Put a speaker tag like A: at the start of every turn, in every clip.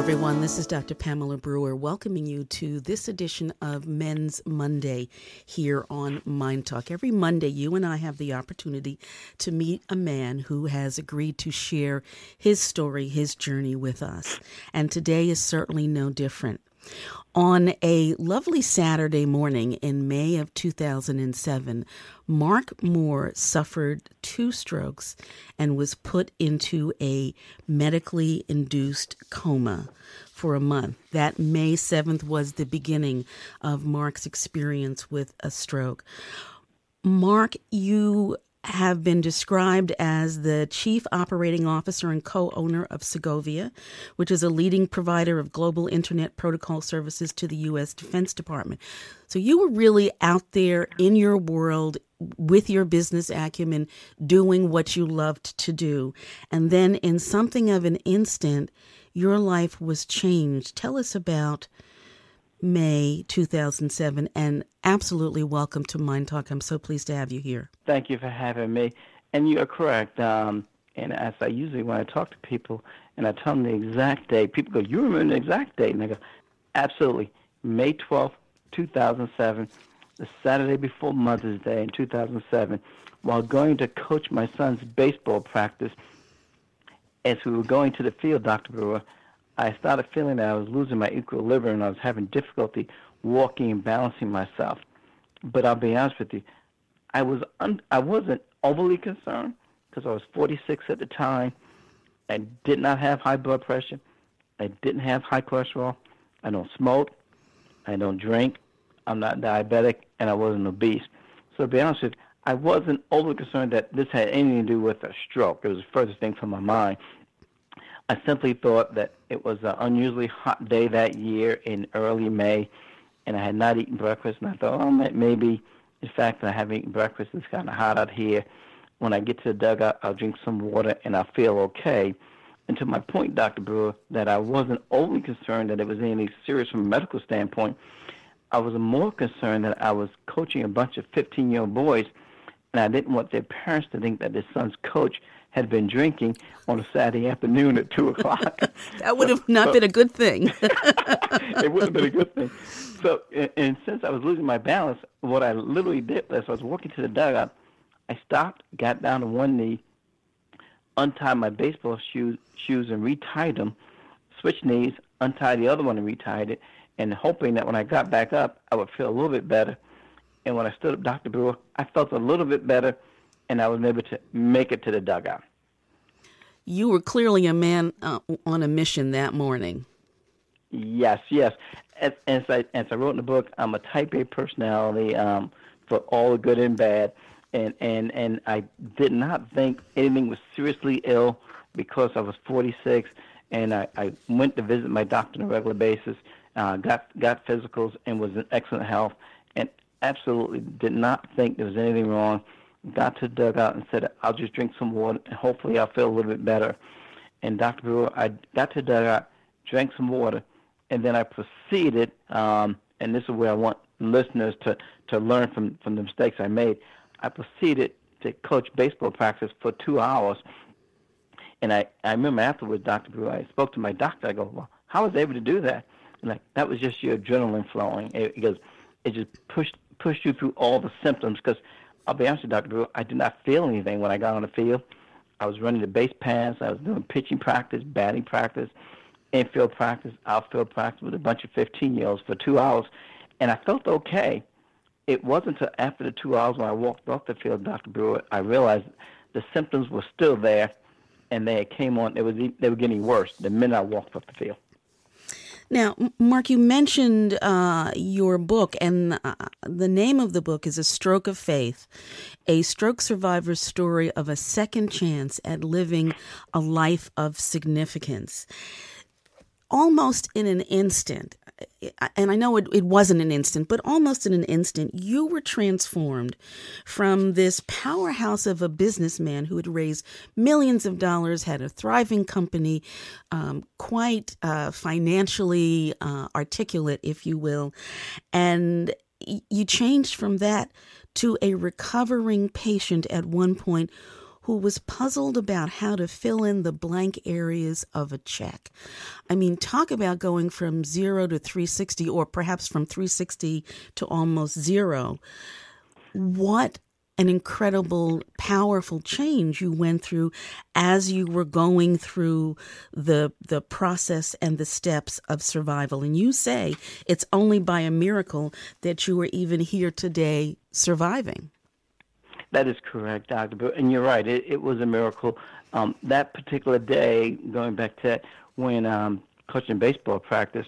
A: everyone. This is Dr. Pamela Brewer welcoming you to this edition of Men's Monday here on Mind Talk. Every Monday, you and I have the opportunity to meet a man who has agreed to share his story, his journey with us. And today is certainly no different. On a lovely Saturday morning in May of 2007, Mark Moore suffered 2 strokes and was put into a medically induced coma for a month. That May 7th was the beginning of Mark's experience with a stroke. Mark, you have been described as the chief operating officer and co-owner of Segovia, which is a leading provider of global internet protocol services to the U.S. Defense Department. So you were really out there in your world with your business acumen, doing what you loved to do. And then in something of an instant, your life was changed. Tell us about May 2007, and absolutely welcome to Mind Talk. I'm so pleased to have you here.
B: Thank you for having me. And you are correct. And as I usually, when I talk to people and I tell them the exact date, people go, "You remember the exact date?" And I go, "Absolutely. May 12th, 2007, the Saturday before Mother's Day in 2007, while going to coach my son's baseball practice, as we were going to the field, Dr. Brewer, I started feeling that I was losing my equilibrium and I was having difficulty walking and balancing myself. But I'll be honest with you, I wasn't overly concerned because I was 46 at the time. I did not have high blood pressure. I didn't have high cholesterol. I don't smoke. I don't drink. I'm not diabetic, and I wasn't obese. So to be honest with you, I wasn't overly concerned that this had anything to do with a stroke. It was the furthest thing from my mind. I simply thought that it was an unusually hot day that year in early May, and I had not eaten breakfast, and I thought, oh, maybe, in fact, I haven't eaten breakfast. It's kind of hot out here. When I get to the dugout, I'll drink some water, and I'll feel okay. And to my point, Dr. Brewer, that I wasn't overly concerned that it was anything serious from a medical standpoint. I was more concerned that I was coaching a bunch of 15-year-old boys, and I didn't want their parents to think that their son's coach had been drinking on a Saturday afternoon at 2 o'clock.
A: That would have not been a good thing.
B: It would have been a good thing. So, and since I was losing my balance, what I literally did was I was walking to the dugout. I stopped, got down on one knee, untied my baseball shoes and retied them, switched knees, untied the other one and retied it, and hoping that when I got back up, I would feel a little bit better. And when I stood up, Dr. Brewer, I felt a little bit better, and I was able to make it to the dugout.
A: You were clearly a man on a mission that morning.
B: Yes. As I wrote in the book, I'm a type A personality for all the good and bad, and I did not think anything was seriously ill because I was 46, and I went to visit my doctor on a regular basis, got physicals, and was in excellent health, and absolutely did not think there was anything wrong. Got to the dugout and said, I'll just drink some water, and hopefully I'll feel a little bit better. And Dr. Brewer, I got to the dugout, drank some water, and then I proceeded, and this is where I want listeners to learn from the mistakes I made. I proceeded to coach baseball practice for 2 hours. And I remember afterwards, Dr. Brewer, I spoke to my doctor. I go, well, how was I able to do that? And that was just your adrenaline flowing. It just pushed you through all the symptoms, because I'll be honest with you, Dr. Brewer, I did not feel anything when I got on the field. I was running the base paths. I was doing pitching practice, batting practice, infield practice, outfield practice with a bunch of 15-year-olds for 2 hours, and I felt okay. It wasn't until after the 2 hours when I walked off the field, Dr. Brewer, I realized the symptoms were still there, and they came on. They were getting worse the minute I walked off the field.
A: Now, Mark, you mentioned your book, and the name of the book is A Stroke of Faith, a stroke survivor's story of a second chance at living a life of significance. Almost in an instant, and I know it wasn't an instant, but almost in an instant, you were transformed from this powerhouse of a businessman who had raised millions of dollars, had a thriving company, quite financially articulate, if you will, and you changed from that to a recovering patient at one point who was puzzled about how to fill in the blank areas of a check. I mean, talk about going from 0 to 360, or perhaps from 360 to almost zero. What an incredible, powerful change you went through as you were going through the process and the steps of survival. And you say it's only by a miracle that you are even here today surviving.
B: That is correct, Dr. Bill. And you're right. It was a miracle. That particular day, going back to that, when coaching baseball practice,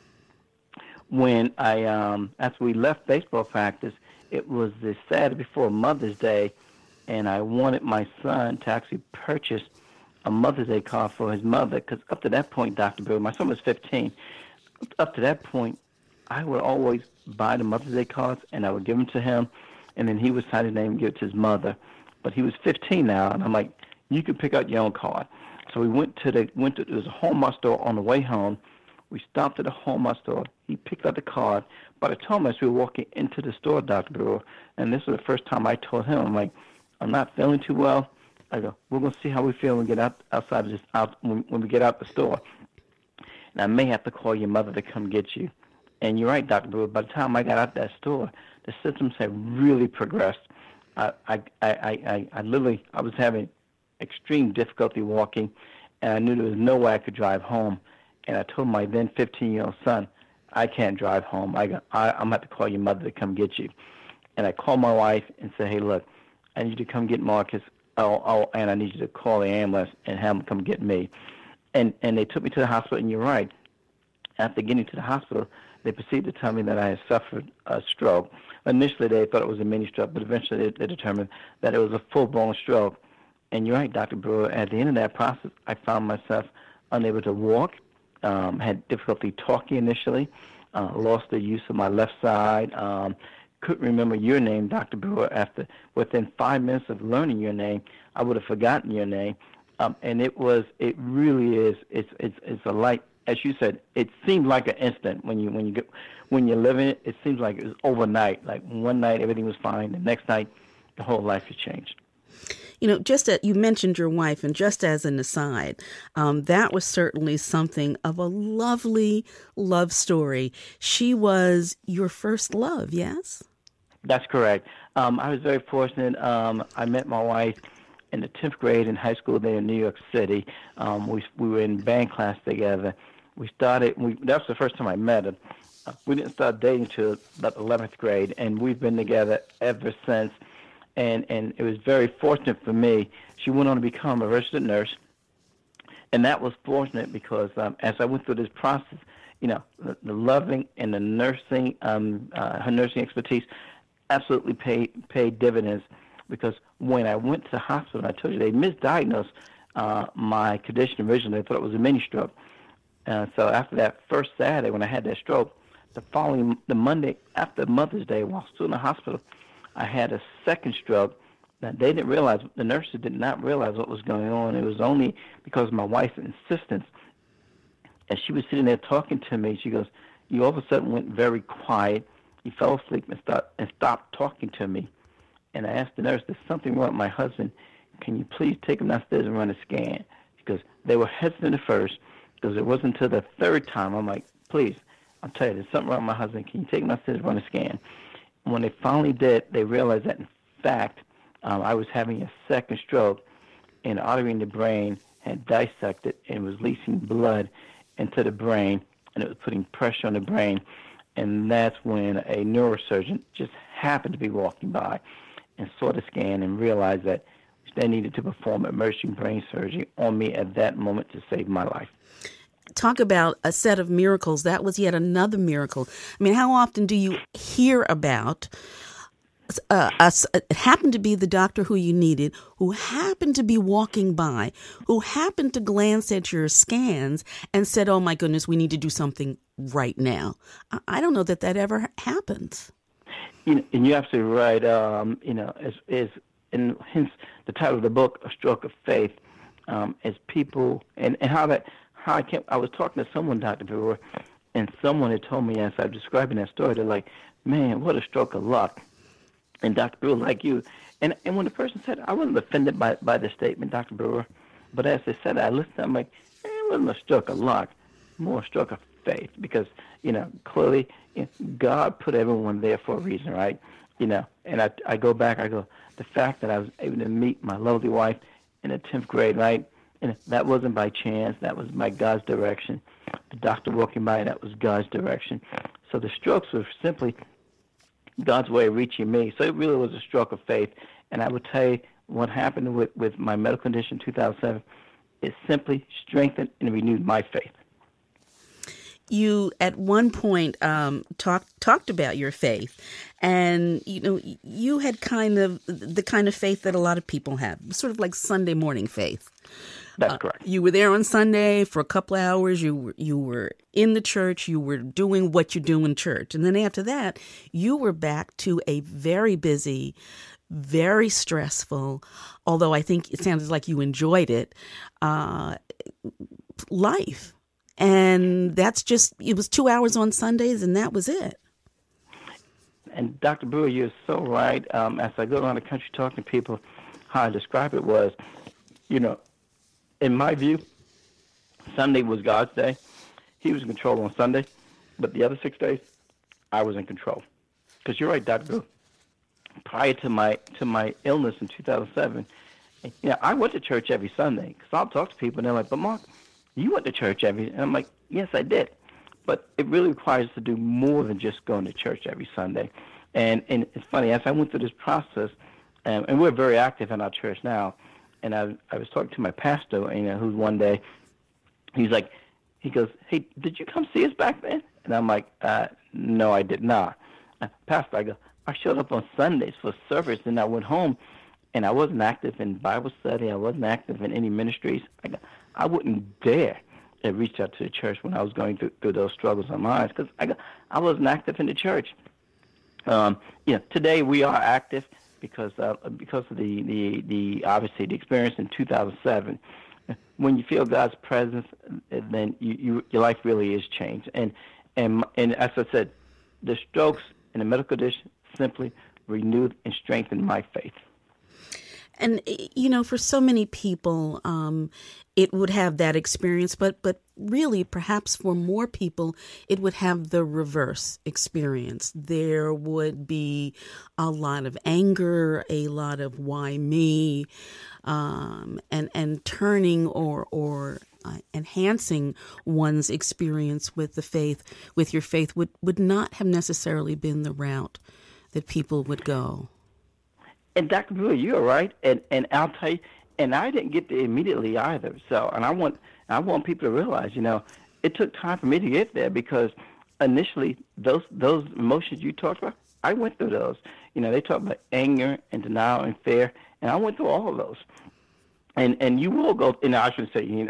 B: when after we left baseball practice, it was the Saturday before Mother's Day, and I wanted my son to actually purchase a Mother's Day card for his mother, because up to that point, Dr. Bill, my son was 15. Up to that point, I would always buy the Mother's Day cards, and I would give them to him, and then he would sign his name and give it to his mother. But he was 15 now, and I'm like, you can pick out your own card. So we went to there was a Hallmark store on the way home. We stopped at the Hallmark store. He picked out the card. By the time we were walking into the store, Dr. Brewer, and this was the first time I told him, I'm like, I'm not feeling too well. I go, we're going to see how we feel when we get outside of this, when we get out the store. And I may have to call your mother to come get you. And you're right, Dr. Brewer, by the time I got out that store, the symptoms had really progressed. I was having extreme difficulty walking, and I knew there was no way I could drive home. And I told my then 15-year-old son, I can't drive home. I'm going to have to call your mother to come get you. And I called my wife and said, hey, look, I need you to come get Marcus, and I need you to call the ambulance and have them come get me. And they took me to the hospital, and you're right. After getting to the hospital, they proceeded to tell me that I had suffered a stroke. Initially, they thought it was a mini stroke, but eventually they determined that it was a full-blown stroke. And you're right, Dr. Brewer, at the end of that process, I found myself unable to walk, had difficulty talking initially, lost the use of my left side, couldn't remember your name, Dr. Brewer. Within 5 minutes of learning your name, I would have forgotten your name. And it really is, it's a light. As you said, it seemed like an instant when you're living it. It seems like it was overnight. Like one night everything was fine, the next night the whole life has changed.
A: You know, you mentioned your wife, and just as an aside, that was certainly something of a lovely love story. She was your first love, yes?
B: That's correct. I was very fortunate. I met my wife in the 10th grade in high school there in New York City. We were in band class together. That was the first time I met her. We didn't start dating until about 11th grade, and we've been together ever since. And it was very fortunate for me. She went on to become a registered nurse, and that was fortunate because as I went through this process, you know, the loving and the nursing, her nursing expertise absolutely paid dividends, because when I went to the hospital, I told you they misdiagnosed my condition originally. They thought it was a mini stroke. So after that first Saturday when I had that stroke, the Monday after Mother's Day, while still in the hospital, I had a second stroke. Now, the nurses did not realize what was going on. It was only because of my wife's insistence. As she was sitting there talking to me, she goes, you all of a sudden went very quiet. You fell asleep and stopped talking to me. And I asked the nurse, there's something wrong with my husband. Can you please take him downstairs and run a scan? Because they were hesitant at first, because it wasn't until the third time. I'm like, please, I'll tell you, there's something wrong with my husband. Can you take him downstairs and run a scan? When they finally did, they realized that, in fact, I was having a second stroke, and the artery in the brain had dissected and was leaching blood into the brain, and it was putting pressure on the brain. And that's when a neurosurgeon just happened to be walking by and saw the scan and realized that they needed to perform emergency brain surgery on me at that moment to save my life.
A: Talk about a set of miracles. That was yet another miracle. I mean, how often do you hear about it happened to be the doctor who you needed, who happened to be walking by, who happened to glance at your scans and said, oh, my goodness, we need to do something right now? I don't know that ever happens.
B: And you're absolutely right. And hence the title of the book, A Stroke of Faith, as people, and I was talking to someone, Dr. Brewer, and someone had told me as I was describing that story, they're like, man, what a stroke of luck. And Dr. Brewer, like you, and when the person said, I wasn't offended by the statement, Dr. Brewer, but as they said, I listened, I'm like, it wasn't a stroke of luck, more a stroke of faith, because, clearly God put everyone there for a reason, right? And I go back, the fact that I was able to meet my lovely wife in the 10th grade, right? And that wasn't by chance, that was by God's direction. The doctor walking by, that was God's direction. So the strokes were simply God's way of reaching me. So it really was a stroke of faith. And I would tell you what happened with my medical condition in 2007, it simply strengthened and renewed my faith.
A: You at one point talked about your faith, and you had kind of the kind of faith that a lot of people have, sort of like Sunday morning faith.
B: That's correct.
A: You were there on Sunday for a couple of hours. You were in the church. You were doing what you do in church, and then after that, you were back to a very busy, very stressful, although I think it sounded like you enjoyed it, life. And it was 2 hours on Sundays, and that was it.
B: And Dr. Brewer, you're so right. As I go around the country talking to people, how I describe it was, in my view, Sunday was God's day. He was in control on Sunday, but the other 6 days, I was in control. Because you're right, Dr. Brewer. Prior to my illness in 2007, I went to church every Sunday. Because I'll talk to people, and they're like, but Mark, you went to church and I'm like, yes, I did. But it really requires us to do more than just going to church every Sunday. And it's funny, as I went through this process, and we're very active in our church now, and I was talking to my pastor, who's one day, he goes, hey, did you come see us back then? And I'm like, no, I did not. Pastor, I go, I showed up on Sundays for service, and I went home, and I wasn't active in Bible study. I wasn't active in any ministries. I wouldn't dare reach out to the church when I was going through those struggles of mine, because I wasn't active in the church. Today we are active because of the obviously the experience in 2007. When you feel God's presence, then your life really is changed. And as I said, the strokes and the medical condition simply renewed and strengthened my faith.
A: And, for so many people, it would have that experience, but really, perhaps for more people, it would have the reverse experience. There would be a lot of anger, a lot of why me, and turning or enhancing one's experience with your faith would not have necessarily been the route that people would go.
B: And Dr. Brewer, you're right, and I'll tell you, and I didn't get there immediately either. So, and I want people to realize, it took time for me to get there, because initially those emotions you talked about, I went through those. They talk about anger and denial and fear, and I went through all of those. And you will go, I shouldn't say,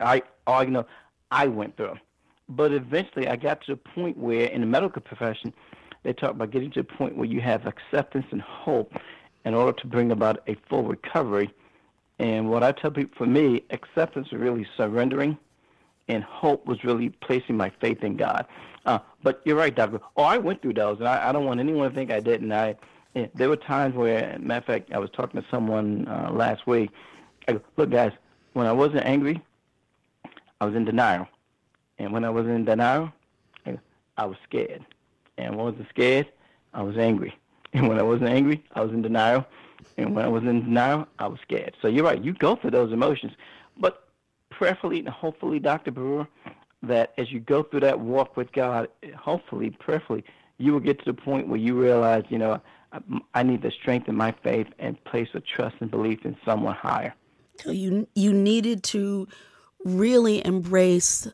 B: I went through them. But eventually I got to the point where in the medical profession, they talk about getting to the point where you have acceptance and hope in order to bring about a full recovery. And what I tell people, for me, acceptance was really surrendering, and hope was really placing my faith in God. But you're right, Doctor. I went through those, and I don't want anyone to think I didn't. There were times where, matter of fact, I was talking to someone last week. I go, look, guys, when I wasn't angry, I was in denial. And when I was in denial, I was scared. And when I wasn't scared, I was angry. And when I wasn't angry, I was in denial. And when I was in denial, I was scared. So you're right. You go through those emotions. But prayerfully and hopefully, Dr. Brewer, that as you go through that walk with God, hopefully, prayerfully, you will get to the point where you realize, I need to strengthen my faith and place a trust and belief in someone higher.
A: So you needed to really embrace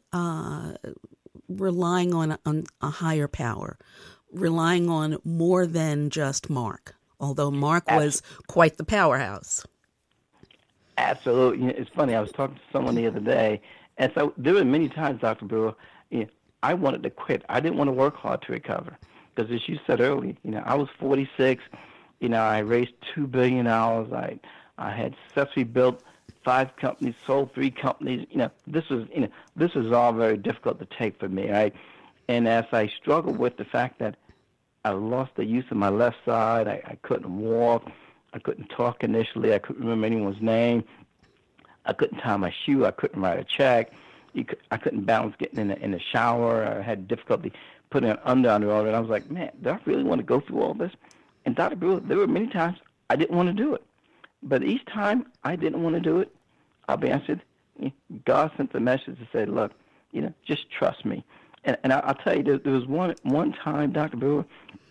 A: relying on a higher power, relying on more than just Mark, although Mark was quite the powerhouse.
B: Absolutely. It's funny. I was talking to someone the other day, and so there were many times, Dr. Brewer, I wanted to quit. I didn't want to work hard to recover because, as you said earlier, I was 46. I raised $2 billion. I had successfully built 5 companies, sold 3 companies. This was all very difficult to take for me, right? And as I struggled with the fact that I lost the use of my left side. I couldn't walk. I couldn't talk initially. I couldn't remember anyone's name. I couldn't tie my shoe. I couldn't write a check. I couldn't balance getting in the shower. I had difficulty putting it under all of it. I was like, man, do I really want to go through all this? And Dr. Brewer, there were many times I didn't want to do it. But each time I didn't want to do it, I'll be honest with you, God sent a message to say, look, just trust me. And I'll tell you, there was one time, Dr. Brewer,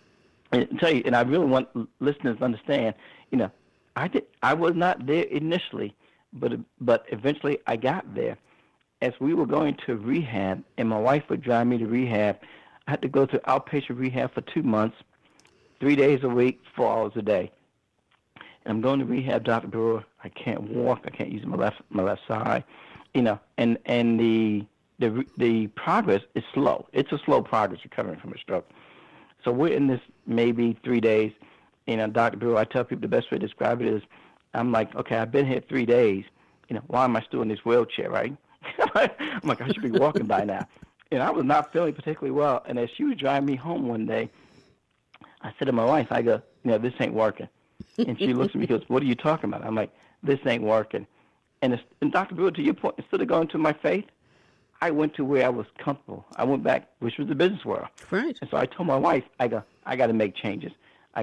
B: and I really want listeners to understand, I was not there initially, but eventually I got there. As we were going to rehab, and my wife would drive me to rehab, I had to go to outpatient rehab for 2 months, 3 days a week, 4 hours a day. And I'm going to rehab, Dr. Brewer. I can't walk. I can't use my left side. And the progress is slow. It's a slow progress recovering from a stroke. So we're in this maybe 3 days. Dr. Brewer, I tell people the best way to describe it is, I'm like, okay, I've been here 3 days. Why am I still in this wheelchair, right? I'm like, I should be walking by now. And I was not feeling particularly well. And as she was driving me home one day, I said to my wife, I go, this ain't working. And she looks at me and goes, what are you talking about? I'm like, this ain't working. And Dr. Brewer, to your point, instead of going to my faith, I went to where I was comfortable. I went back, which was the business world.
A: Right.
B: And so I told my wife, I got to make changes.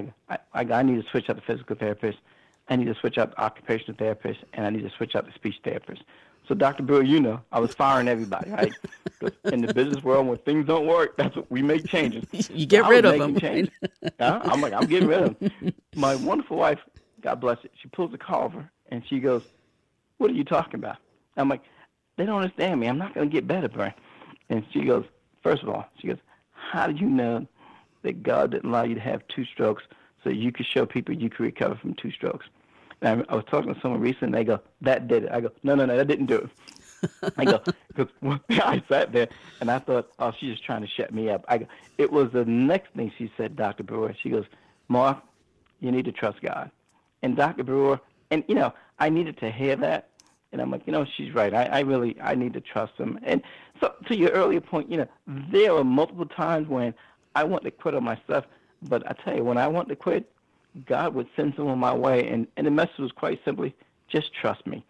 B: I need to switch out the physical therapist. I need to switch out the occupational therapist, and I need to switch out the speech therapist. So, Dr. Brewer, I was firing everybody, right? In the business world, when things don't work, that's what we make changes.
A: You get rid of them. Right?
B: I'm like, I'm getting rid of them. My wonderful wife, God bless it, she pulls the car over, and she goes, what are you talking about? I'm like, they don't understand me. I'm not going to get better, Brian. And she goes, first of all, how did you know that God didn't allow you to have 2 strokes so you could show people you could recover from 2 strokes? And I was talking to someone recently, and they go, that did it. I go, no, that didn't do it. I go, because I sat there, and I thought, oh, she's just trying to shut me up. I go, it was the next thing she said, Dr. Brewer. She goes, Mark, you need to trust God. And Dr. Brewer, and, I needed to hear that. And I'm like, she's right. I need to trust him. And so to your earlier point, there were multiple times when I wanted to quit on myself. But I tell you, when I wanted to quit, God would send someone my way. And the message was quite simply, just trust me.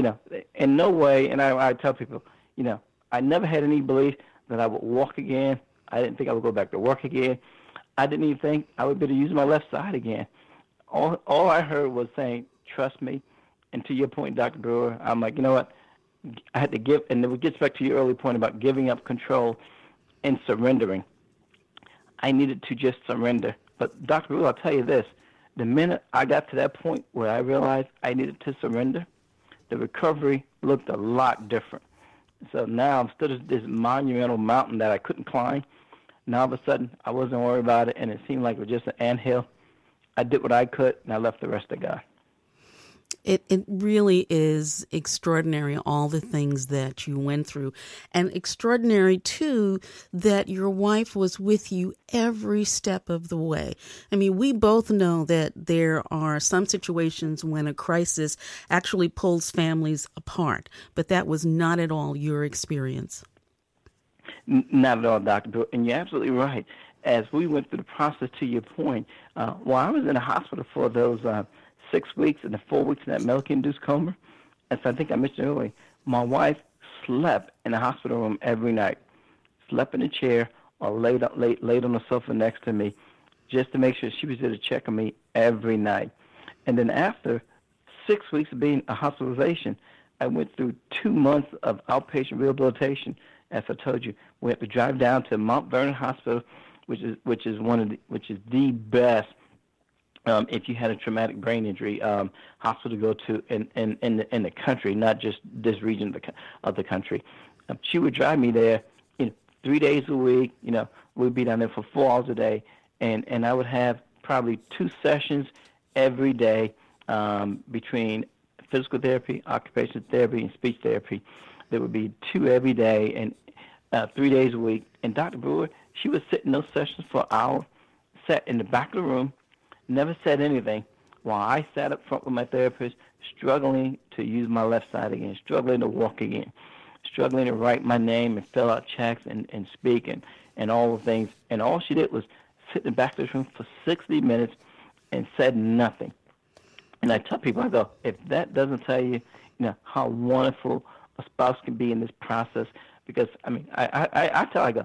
B: In no way, and I tell people, I never had any belief that I would walk again. I didn't think I would go back to work again. I didn't even think I would be able to use my left side again. All I heard was saying, trust me. And to your point, Dr. Brewer, I'm like, you know what? I had to give, and it gets back to your early point about giving up control and surrendering. I needed to just surrender. But Dr. Brewer, I'll tell you this. The minute I got to that point where I realized I needed to surrender, the recovery looked a lot different. So now I'm stood at this monumental mountain that I couldn't climb. Now all of a sudden, I wasn't worried about it, and it seemed like it was just an anthill. I did what I could, and I left the rest to God.
A: It really is extraordinary, all the things that you went through. And extraordinary, too, that your wife was with you every step of the way. I mean, we both know that there are some situations when a crisis actually pulls families apart, but that was not at all your experience.
B: Not at all, Dr. Bill. And you're absolutely right. As we went through the process, to your point, while I was in the hospital for those 6 weeks and the 4 weeks in that medically-induced coma, as I think I mentioned earlier, my wife slept in the hospital room every night, slept in a chair or laid on the sofa next to me just to make sure she was there to check on me every night. And then after 6 weeks of being a hospitalization, I went through 2 months of outpatient rehabilitation. As I told you, we had to drive down to Mount Vernon Hospital, which is the best if you had a traumatic brain injury hospital to go to in the country, not just this region of the country. She would drive me there, 3 days a week. We'd be down there for 4 hours a day, and I would have probably 2 sessions every day between physical therapy, occupational therapy, and speech therapy. There would be 2 every day and 3 days a week. And Dr. Brewer, she would sit in those sessions for an hour, sat in the back of the room, never said anything, while I sat up front with my therapist, struggling to use my left side again, struggling to walk again, struggling to write my name and fill out checks and speak and all the things. And all she did was sit in the back of this room for 60 minutes and said nothing. And I tell people, I go, if that doesn't tell you, how wonderful a spouse can be in this process, because I tell, I go,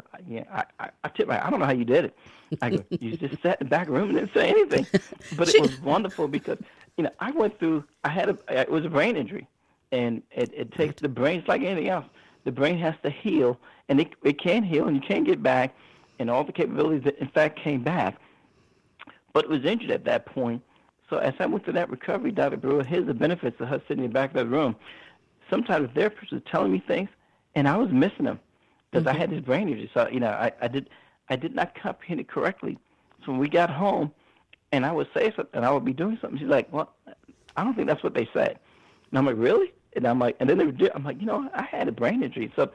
B: I tip my, I don't know how you did it. I go, you just sat in the back room and didn't say anything, but it was wonderful because I went through, it was a brain injury, and it takes the brain, it's like anything else. The brain has to heal, and it can heal, and you can get back, and all the capabilities that in fact came back, but it was injured at that point. So as I went through that recovery, Dr. Brewer, here's the benefits of her sitting in the back of that room. Sometimes the therapist was telling me things, and I was missing them because I had this brain injury. So I did not comprehend it correctly. So when we got home, and I would say something, and I would be doing something, she's like, "Well, I don't think that's what they said." And I'm like, "Really?" And I'm like, and then I'm like, I had a brain injury. So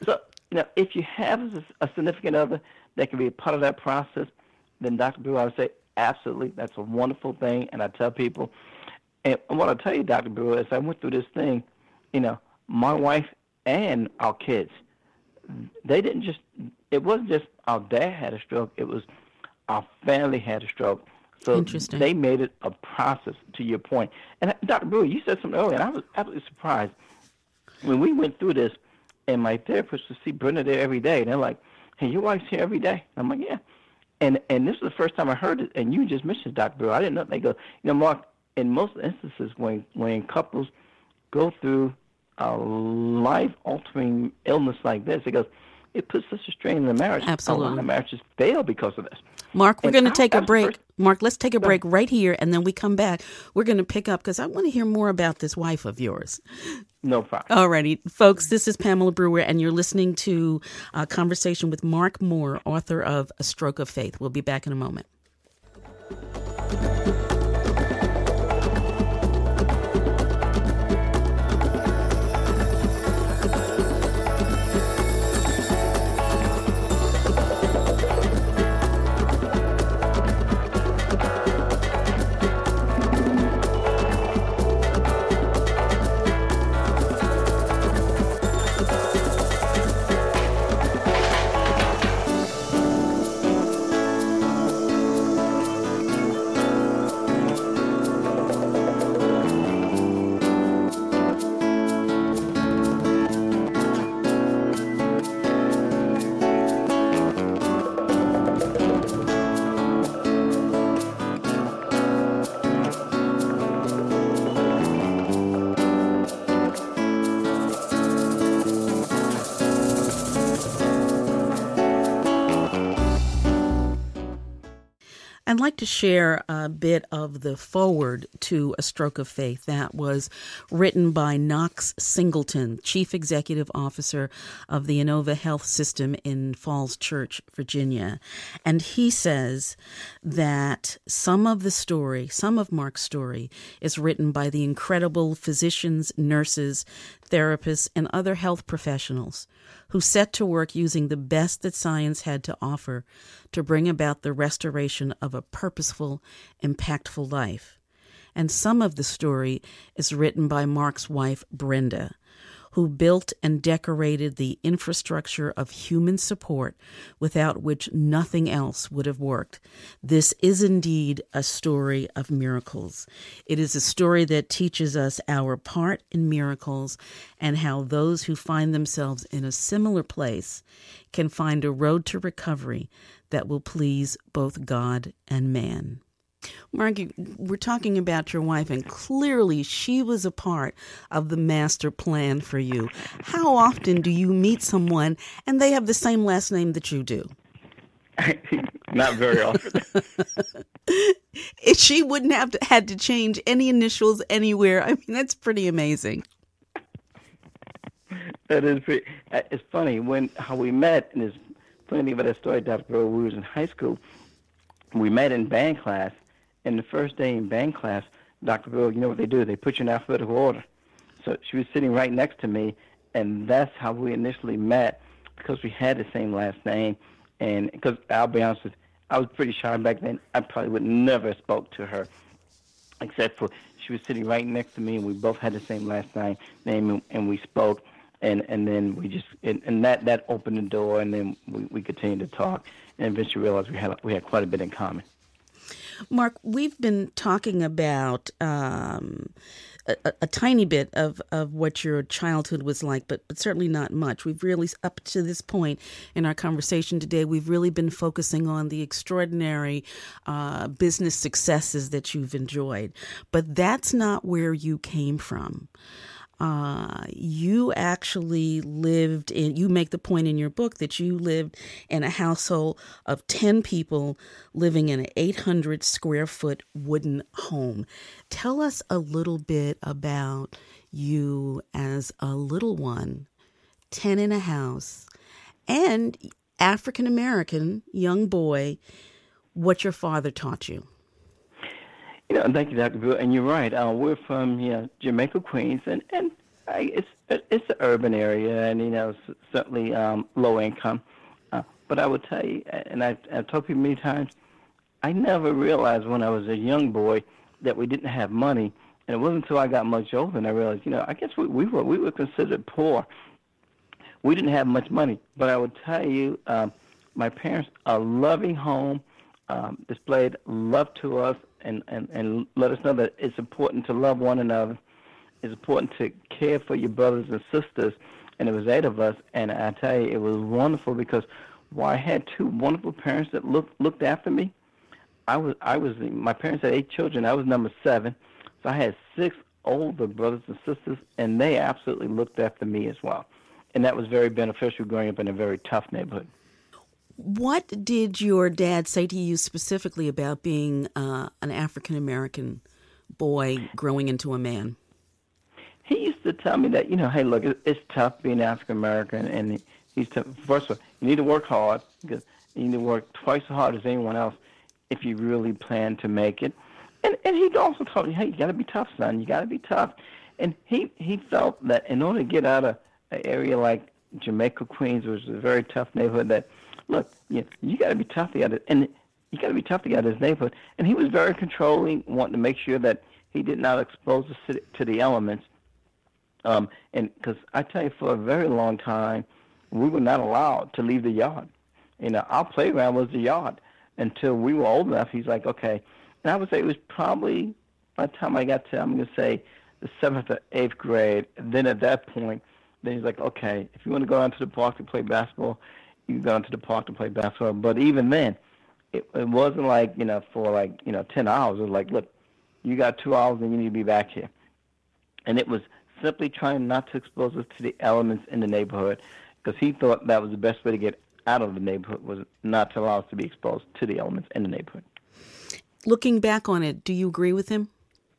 B: if you have a significant other that can be a part of that process, then Dr. Brewer, I would say, absolutely, that's a wonderful thing. And I tell people, and what I tell you, Dr. Brewer, is I went through this thing, my wife and our kids, they didn't just, it wasn't just our dad had a stroke, it was our family had a stroke. So they made it a process, to your point. And Dr. Brewer, you said something earlier, and I was absolutely surprised. When we went through this, and my therapist would see Brenda there every day, and they're like, "Hey, your wife's here every day?" I'm like, "Yeah." And this is the first time I heard it, and you just mentioned Dr. Brewer. I didn't know. They go, Mark, in most instances when couples go through a life-altering illness like this, it goes, it puts such a strain in the marriage.
A: Absolutely.
B: The marriages fail because of this.
A: Mark, we're going to take a break. Mark, let's take a break right here, and then we come back. We're going to pick up, because I want to hear more about this wife of yours.
B: No problem.
A: All righty. Folks, this is Pamela Brewer, and you're listening to a conversation with Mark Moore, author of A Stroke of Faith. We'll be back in a moment. I'd like to share a bit of the foreword to A Stroke of Faith that was written by Knox Singleton, Chief Executive Officer of the Inova Health System in Falls Church, Virginia. And he says that some of Mark's story is written by the incredible physicians, nurses, therapists, and other health professionals who set to work using the best that science had to offer to bring about the restoration of a purposeful, impactful life. And some of the story is written by Mark's wife, Brenda, who built and decorated the infrastructure of human support without which nothing else would have worked. This is indeed a story of miracles. It is a story that teaches us our part in miracles and how those who find themselves in a similar place can find a road to recovery that will please both God and man. Mark, we're talking about your wife, and clearly she was a part of the master plan for you. How often do you meet someone and they have the same last name that you do?
B: Not very often.
A: She wouldn't have had to change any initials anywhere. I mean, that's pretty amazing.
B: That is pretty. It's funny how we met, and there's plenty about that story, Dr. Brewer. We was in high school. We met in band class. And the first day in band class, Dr. Brewer, you know what they do? They put you in alphabetical order. So she was sitting right next to me, and that's how we initially met, because we had the same last name. And because I'll be honest with you, I was pretty shy back then. I probably would never have spoke to her, except for she was sitting right next to me, and we both had the same last name, and we spoke. And then we just, and that opened the door, and then we continued to talk. and eventually realized we had quite a bit in common.
A: Mark, we've been talking about a tiny bit of what your childhood was like, but certainly not much. We've really, up to this point in our conversation today, we've really been focusing on the extraordinary business successes that you've enjoyed. But that's not where you came from. You actually lived in, you make the point in your book that you lived in a household of 10 people living in an 800 square foot wooden home. Tell us a little bit about you as a little one, 10 in a house, and African American young boy, what your father taught you.
B: Thank you, Dr. Bill. And you're right. We're from Jamaica, Queens, and it's an urban area, and certainly low income. But I would tell you, and I've told people many times, I never realized when I was a young boy that we didn't have money, and it wasn't until I got much older and I realized, I guess we were considered poor. We didn't have much money, but I would tell you, my parents, a loving home, displayed love to us. And let us know that it's important to love one another. It's important to care for your brothers and sisters. And it was 8 of us. And I tell you, it was wonderful because while I had 2 wonderful parents that looked after me, my parents had 8 children. I was number 7. So I had 6 older brothers and sisters, and they absolutely looked after me as well. And that was very beneficial growing up in a very tough neighborhood.
A: What did your dad say to you specifically about being an African-American boy growing into a man?
B: He used to tell me that, hey, look, it's tough being African-American, and he's tough. First of all, you need to work hard, because you need to work twice as hard as anyone else if you really plan to make it. And he also told me, hey, you got to be tough, son. You got to be tough. And he felt that in order to get out of an area like Jamaica, Queens, which is a very tough neighborhood, that look, you got to be tough to get it, and you got to be tough to get out of his neighborhood. And he was very controlling, wanting to make sure that he did not expose us to the elements. And because I tell you, for a very long time, we were not allowed to leave the yard. Our playground was the yard until we were old enough. He's like, okay. And I would say it was probably by the time I got to, I'm going to say, the 7th or 8th grade. And then at that point, then he's like, okay, if you want to go out to the park to play basketball, you go into the park to play basketball. But even then, it wasn't like, for 10 hours. It was like, look, you got 2 hours and you need to be back here. And it was simply trying not to expose us to the elements in the neighborhood, because he thought that was the best way to get out of the neighborhood, was not to allow us to be exposed to the elements in the neighborhood.
A: Looking back on it, do you agree with him?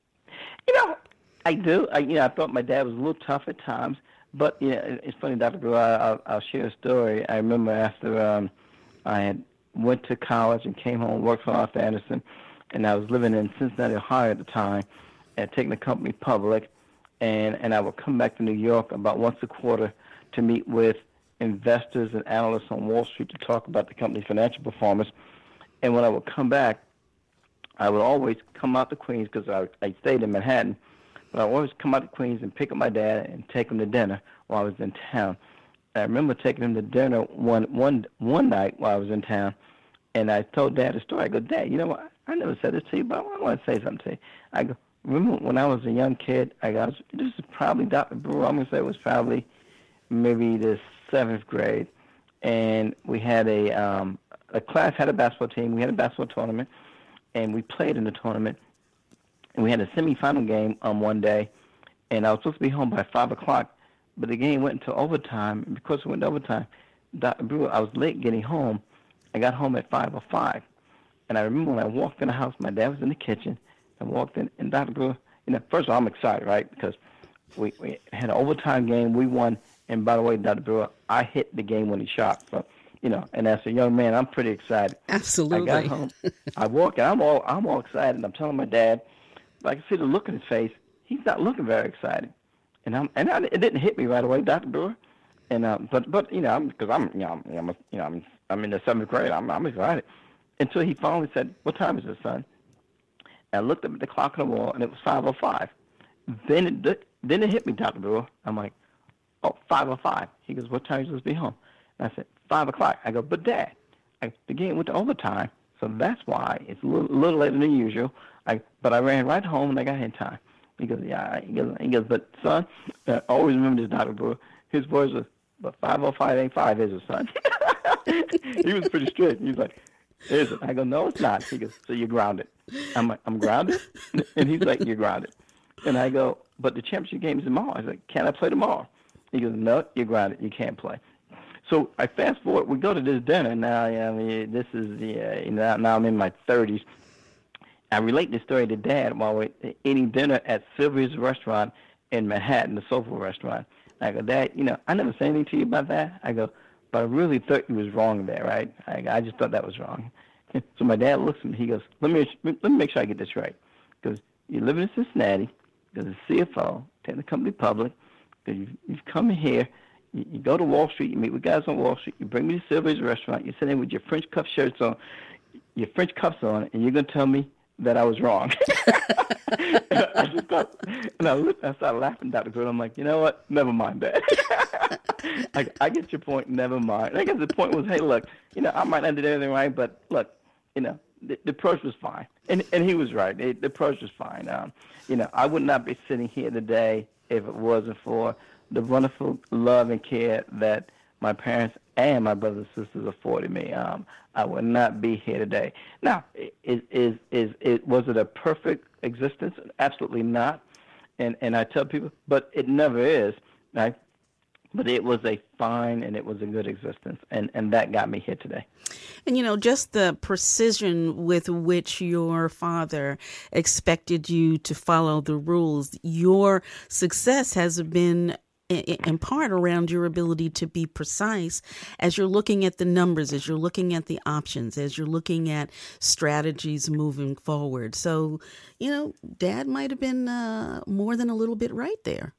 B: I do. I thought my dad was a little tough at times. But, it's funny, Dr. Brewer, I'll share a story. I remember after I had went to college and came home, worked for Arthur Anderson, and I was living in Cincinnati, Ohio at the time, and taking the company public, and I would come back to New York about once a quarter to meet with investors and analysts on Wall Street to talk about the company's financial performance. And when I would come back, I would always come out to Queens, because I stayed in Manhattan. But I would always come out to Queens and pick up my dad and take him to dinner while I was in town. And I remember taking him to dinner one night while I was in town, and I told Dad a story. I go, Dad, you know what? I never said this to you, but I want to say something to you. I go, remember when I was a young kid, this is probably Dr. Brewer, I'm going to say it was probably maybe the 7th grade, and we had a class had a basketball team. We had a basketball tournament, and we played in the tournament. And we had a semifinal game one day, and I was supposed to be home by 5 o'clock, but the game went into overtime. And because it went into overtime, Dr. Brewer, I was late getting home. I got home at 5:05. And I remember when I walked in the house, my dad was in the kitchen. I walked in, and Dr. Brewer, first of all, I'm excited, right? Because we had an overtime game. We won. And by the way, Dr. Brewer, I hit the game-winning shot. So, and as a young man, I'm pretty excited.
A: Absolutely.
B: I got home. I walk, and I'm all excited. And I'm telling my dad, but I can see the look in his face. He's not looking very excited, it didn't hit me right away, Dr. Brewer. And but because I'm in the 7th grade. I'm excited until he finally said, "What time is it, son?" And I looked up at the clock on the wall, and it was 5:05. Then it hit me, Dr. Brewer. I'm like, oh, 5:05. He goes, "What time are you supposed to be home?" And I said, 5 o'clock. I go, "But Dad, The game went to overtime, so that's why it's a little later than usual. But I ran right home and I got here in time. He goes, yeah. He goes, but son, always remember this, Dr. Brewer. His voice was, but 50585 is his son. He was pretty strict. He's like, is it? I go, no, it's not. He goes, so you're grounded. I'm like, I'm grounded? And he's like, you're grounded. And I go, but the championship game is tomorrow. I was like, can I play tomorrow? He goes, no, you're grounded. You can't play. So I fast forward. We go to this dinner now. I mean, this is now I'm in my 30s. I relate this story to Dad while we're eating dinner at Sylvia's restaurant in Manhattan, the Soulful restaurant. I go, Dad, I never said anything to you about that. I go, but I really thought you was wrong there, right? I just thought that was wrong. So my dad looks at me. He goes, let me make sure I get this right. Because you live in Cincinnati. Because the CFO, take the company public. Because you've come here. You go to Wall Street. You meet with guys on Wall Street. You bring me to Sylvia's restaurant. You sit there with your French cuff shirts on, your French cuffs on, and you're going to tell me that I was wrong. I just thought, and I started laughing, Dr. Good. I'm like, you know what? Never mind that. I get your point. Never mind. I guess the point was, hey, look, I might not do everything right, but look, the approach was fine, and he was right. The approach was fine. I would not be sitting here today if it wasn't for the wonderful love and care that my parents and my brothers and sisters afforded me. I would not be here today. Now, was it a perfect existence? Absolutely not. And I tell people, but it never is, right? But it was a fine and it was a good existence, and that got me here today.
A: And, just the precision with which your father expected you to follow the rules, your success has been in part around your ability to be precise as you're looking at the numbers, as you're looking at the options, as you're looking at strategies moving forward. So, Dad might have been more than a little bit right there.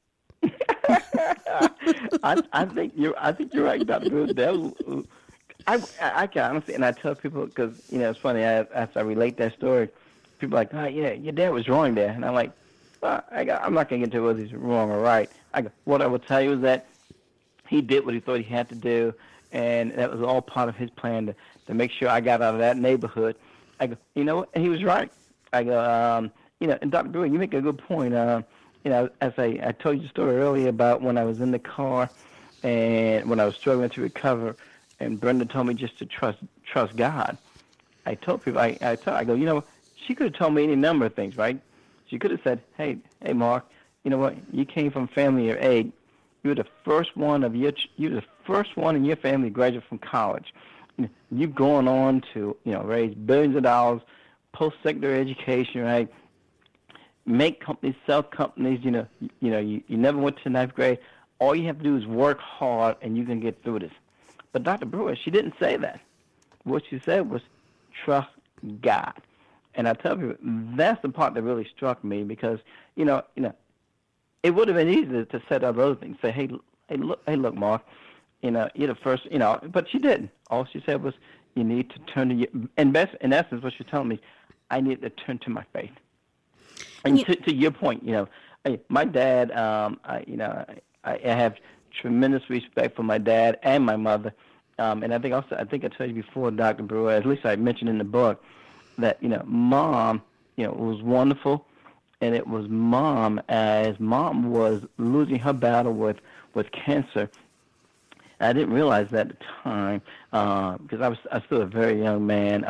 B: I think you're right, Dr. Good. I can honestly, and I tell people because it's funny. As I relate that story, people are like, oh yeah, your dad was wrong there, and I'm like, well, I'm not gonna get into whether he's wrong or right. What I will tell you is that he did what he thought he had to do, and that was all part of his plan to make sure I got out of that neighborhood. I go, you know what? And he was right. I go, and Dr. Brewer, you make a good point. As I told you the story earlier about when I was in the car and when I was struggling to recover, and Brenda told me just to trust God. I told people, I go, she could have told me any number of things, right? She could have said, hey, Mark, you know what? You came from family of 8. You're the first one in your family to graduate from college. You've gone on to, raise billions of dollars, post-secondary education, right? Make companies, sell companies. You never went to 9th grade. All you have to do is work hard, and you can get through this. But Dr. Brewer, she didn't say that. What she said was, trust God. And I tell people, that's the part that really struck me because, it would have been easy to set up other things. Say, hey, look, Mark, you're the first, but she didn't. All she said was, you need to turn to your, in essence, what she's telling me, I need to turn to my faith. And to your point, my dad, I have tremendous respect for my dad and my mother. And I think I told you before, Dr. Brewer, at least I mentioned in the book, that, Mom, was wonderful. And it was Mom, as Mom was losing her battle with cancer. I didn't realize that at the time because I was still a very young man.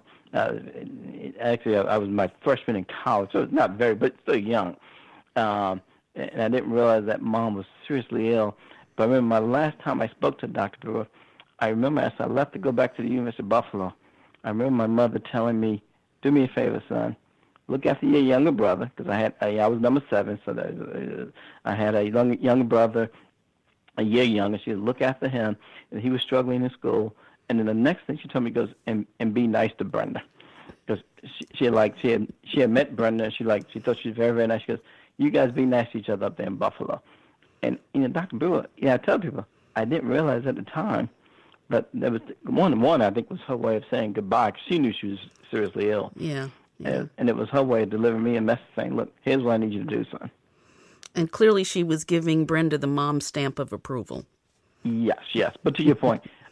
B: Actually, I was my freshman in college, so it's not very, but still young. And I didn't realize that Mom was seriously ill. But I remember my last time I spoke to Dr. Brewer, I remember as I left to go back to the University of Buffalo, I remember my mother telling me, do me a favor, son. Look after your younger brother, because I was number 7, so I had a younger brother, a year younger. She said, look after him, and he was struggling in school. And then the next thing she told me goes, and be nice to Brenda, because she had met Brenda, and she thought she was very, very nice. She goes, you guys be nice to each other up there in Buffalo. And Dr. Brewer, I tell people, I didn't realize at the time, but there was one I think was her way of saying goodbye, because she knew she was seriously ill.
A: Yeah.
B: And it was her way of delivering me a message saying, look, here's what I need you to do, son.
A: And clearly she was giving Brenda the mom stamp of approval.
B: Yes. But to your point,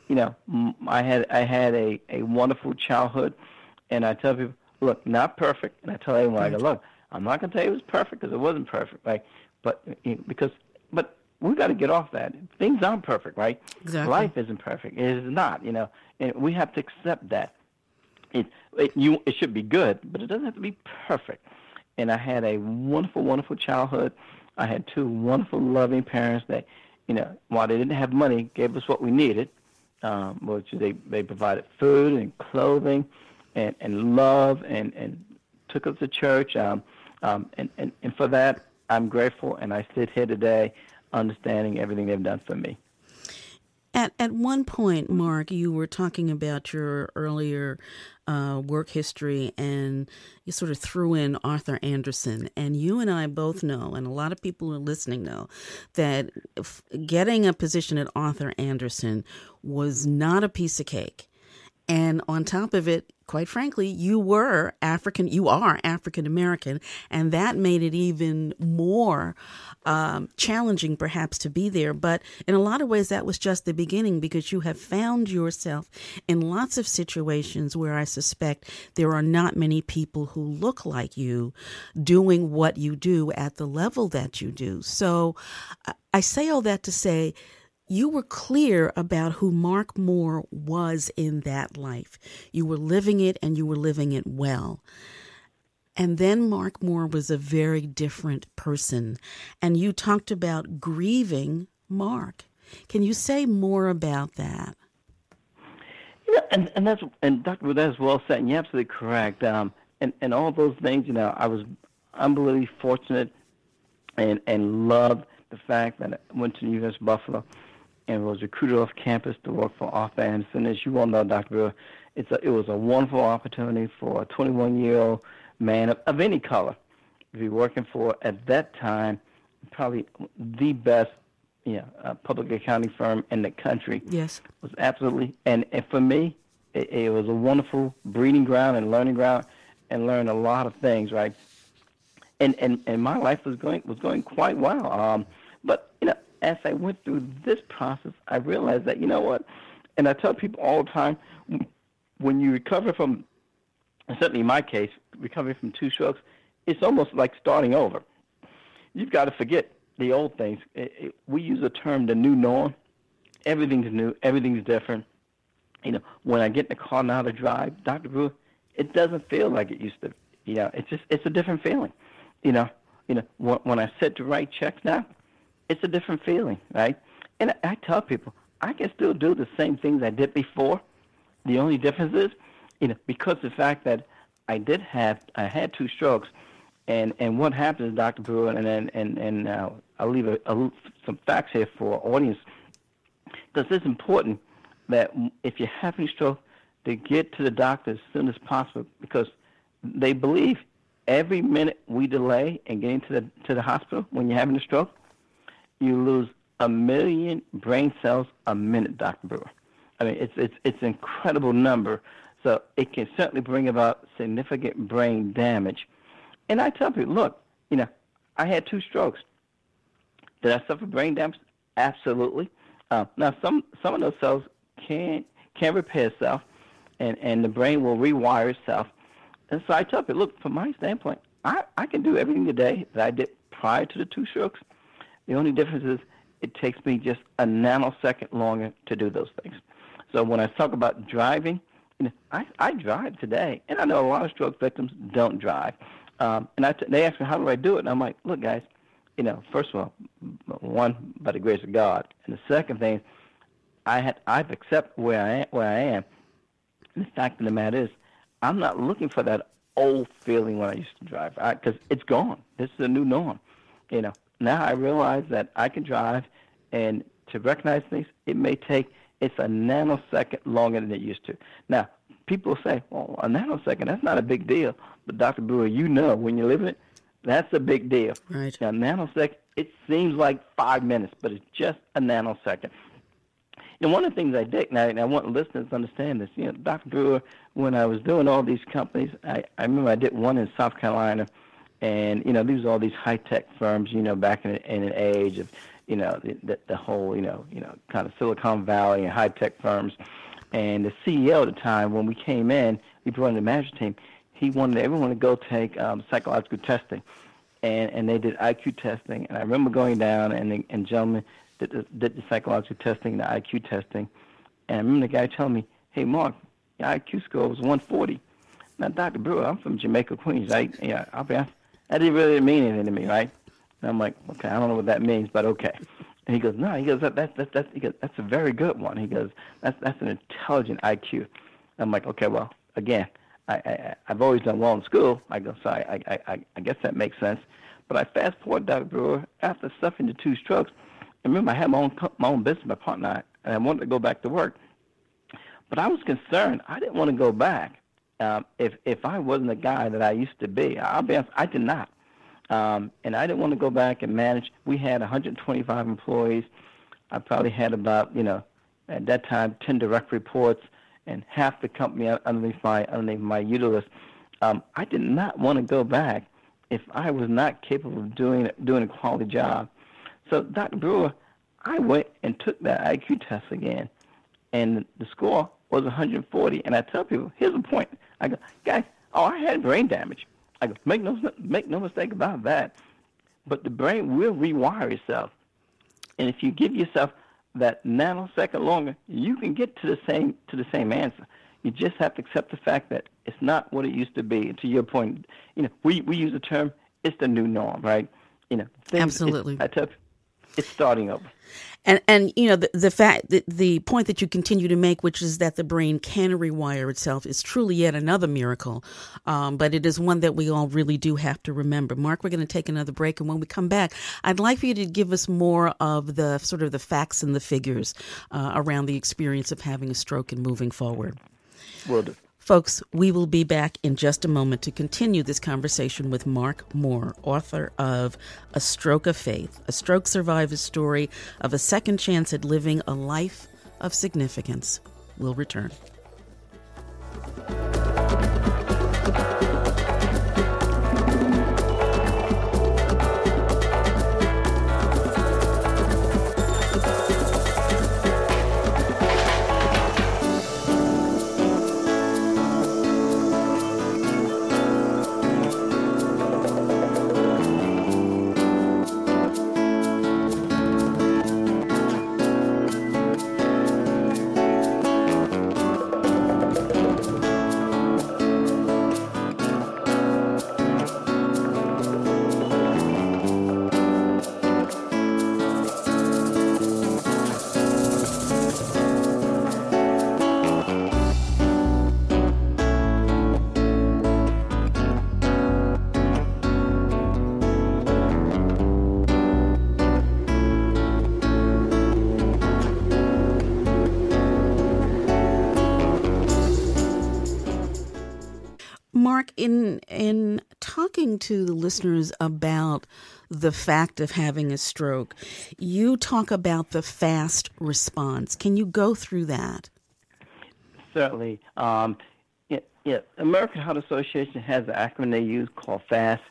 B: I had a wonderful childhood, and I tell people, look, not perfect, and I tell everyone, I go, look, I'm not going to tell you it was perfect because it wasn't perfect, right? But but we got to get off that. Things aren't perfect, right?
A: Exactly.
B: Life isn't perfect. It is not, and we have to accept that. It should be good, but it doesn't have to be perfect. And I had a wonderful, wonderful childhood. I had two wonderful, loving parents that, while they didn't have money, gave us what we needed, which they provided food and clothing and love and took us to church. And for that, I'm grateful, and I sit here today understanding everything they've done for me.
A: At one point, Mark, you were talking about your earlier work history, and you sort of threw in Arthur Andersen. And you and I both know, and a lot of people who are listening know, that getting a position at Arthur Andersen was not a piece of cake. And on top of it, quite frankly, you are African American, and that made it even more challenging perhaps to be there. But in a lot of ways, that was just the beginning, because you have found yourself in lots of situations where I suspect there are not many people who look like you doing what you do at the level that you do. So I say all that to say, you were clear about who Mark Moore was in that life. You were living it, and you were living it well. And then Mark Moore was a very different person. And you talked about grieving Mark. Can you say more about that?
B: And Dr. Wood, that's well said, and you're absolutely correct. And all those things, I was unbelievably fortunate and loved the fact that I went to the University of Buffalo and was recruited off campus to work for Arthur Andersen. As you all know, Dr. Brewer, it was a wonderful opportunity for a 21-year-old man of any color to be working for, at that time, probably the best public accounting firm in the country.
A: Yes.
B: It was absolutely, and for me, it was a wonderful breeding ground and learning ground, and learned a lot of things, right? And my life was going quite well. But as I went through this process, I realized that, what, and I tell people all the time, when you recover from, certainly in my case, recovering from two strokes, it's almost like starting over. You've got to forget the old things. We use the term the new norm. Everything's new. Everything's different. When I get in the car now to drive, Dr. Brewer, it doesn't feel like it used to. It's a different feeling. When I sit to write checks now, it's a different feeling, right? And I tell people, I can still do the same things I did before. The only difference is, because of the fact that I had two strokes, and what happens, Dr. Brewer, and I'll leave some facts here for our audience, because it's important that if you're having a stroke, to get to the doctor as soon as possible, because they believe every minute we delay in getting to the hospital when you're having a stroke, you lose 1 million brain cells a minute, Dr. Brewer. I mean, it's an incredible number. So it can certainly bring about significant brain damage. And I tell people, look, I had two strokes. Did I suffer brain damage? Absolutely. Now, some of those cells can repair itself, and the brain will rewire itself. And so I tell people, look, from my standpoint, I can do everything today that I did prior to the two strokes. The only difference is it takes me just a nanosecond longer to do those things. So when I talk about driving, I drive today, and I know a lot of stroke victims don't drive. And they ask me, how do I do it? And I'm like, look, guys, first of all, one, by the grace of God. And the second thing, I've accepted where I am. And the fact of the matter is, I'm not looking for that old feeling when I used to drive, because it's gone. This is a new norm, Now I realize that I can drive, and to recognize things, it's a nanosecond longer than it used to. Now, people say, well, a nanosecond, that's not a big deal. But Dr. Brewer, when you're living it, that's a big deal.
A: Right.
B: Now, nanosecond, it seems like 5 minutes, but it's just a nanosecond. One of the things I did, and I want listeners to understand this, Dr. Brewer, when I was doing all these companies, I remember I did one in South Carolina, and, these are all these high-tech firms, back in an age of, the whole, kind of Silicon Valley and high-tech firms. And the CEO at the time, when we came in, we brought in the management team, he wanted everyone to go take psychological testing. And they did IQ testing. And I remember going down, and gentlemen did the psychological testing, the IQ testing. And I remember the guy telling me, hey, Mark, your IQ score was 140. Now, Dr. Brewer, I'm from Jamaica, Queens, right? Yeah, I'll be honest, that didn't really mean anything to me, right? And I'm like, okay, I don't know what that means, but okay. And he goes, no, he goes, that's a very good one. He goes, that's an intelligent IQ. I'm like, okay, well, again, I've always done well in school. I go, so I guess that makes sense. But I fast forward, Dr. Brewer, after suffering the 2 strokes. And remember, I had my own business, my partner, and I wanted to go back to work. But I was concerned. I didn't want to go back if I wasn't the guy that I used to be. I'll be honest, I did not. And I didn't want to go back and manage. We had 125 employees. I probably had about, at that time, 10 direct reports, and half the company underneath my utilist. I did not want to go back if I was not capable of doing a quality job. So, Dr. Brewer, I went and took that IQ test again, and the score was 140. And I tell people, here's the point. I go, guys, I had brain damage. I go, make no mistake about that. But the brain will rewire itself, and if you give yourself that nanosecond longer, you can get to the same answer. You just have to accept the fact that it's not what it used to be. To your point, we use the term, it's the new norm, right?
A: Absolutely.
B: I tell you, it's starting over.
A: And the fact that the point that you continue to make, which is that the brain can rewire itself, is truly yet another miracle. But it is one that we all really do have to remember. Mark, we're going to take another break, and when we come back, I'd like for you to give us more of the sort of the facts and the figures around the experience of having a stroke and moving forward.
B: Will do.
A: Folks, we will be back in just a moment to continue this conversation with Mark Moore, author of A Stroke of Faith, a stroke survivor's story of a second chance at living a life of significance. We'll return. Mark, in talking to the listeners about the fact of having a stroke, you talk about the FAST response. Can you go through that?
B: Certainly. American Heart Association has an acronym they use called FAST,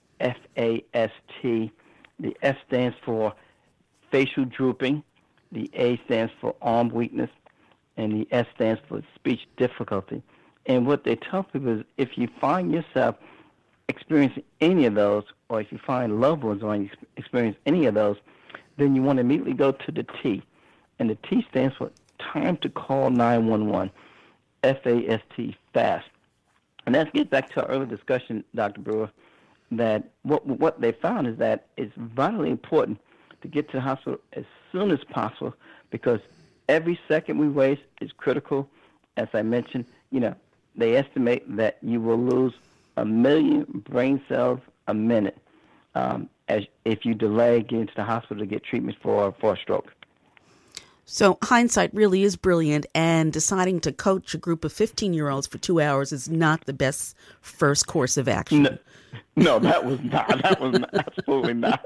B: F-A-S-T. The F stands for facial drooping, the A stands for arm weakness, and the S stands for speech difficulty. And what they tell people is if you find yourself experiencing any of those, or if you find loved ones or you experience any of those, then you want to immediately go to the T. And the T stands for time to call 911, F-A-S-T, FAST. And that gets back to our earlier discussion, Dr. Brewer, that what they found is that it's vitally important to get to the hospital as soon as possible because every second we waste is critical. As I mentioned, they estimate that you will lose 1 million brain cells a minute as if you delay getting to the hospital to get treatment for a stroke.
A: So hindsight really is brilliant, and deciding to coach a group of 15-year-olds for 2 hours is not the best first course of action.
B: No, that was not. That was not, absolutely not.